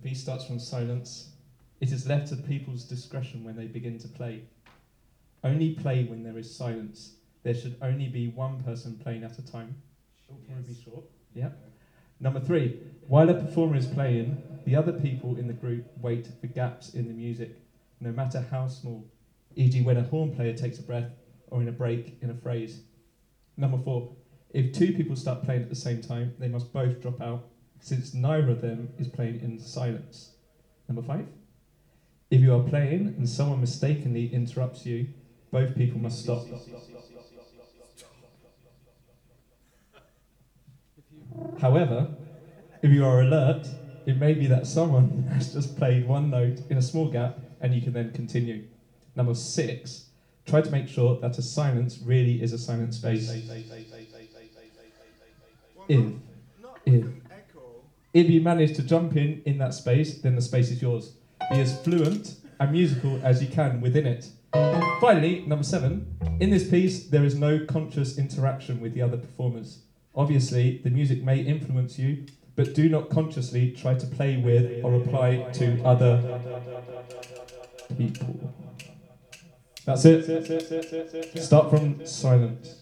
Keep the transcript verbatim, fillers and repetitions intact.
piece starts from silence. It is left to people's discretion when they begin to play. Only play when there is silence. There should only be one person playing at a time. It'll probably be short. Yeah. Number three, while a performer is playing, the other people in the group wait for gaps in the music, no matter how small, for example when a horn player takes a breath or in a break in a phrase. Number four, if two people start playing at the same time, they must both drop out, since neither of them is playing in silence. Number five, if you are playing and someone mistakenly interrupts you, both people must stop. However, if you are alert, it may be that someone has just played one note in a small gap and you can then continue. Number six, try to make sure that a silence really is a silent space. If, if, if you manage to jump in in that space, then the space is yours. Be as fluent and musical as you can within it. Finally, number seven, in this piece, there is no conscious interaction with the other performers. Obviously, the music may influence you, but do not consciously try to play with or apply to other people. That's it. Start from silence.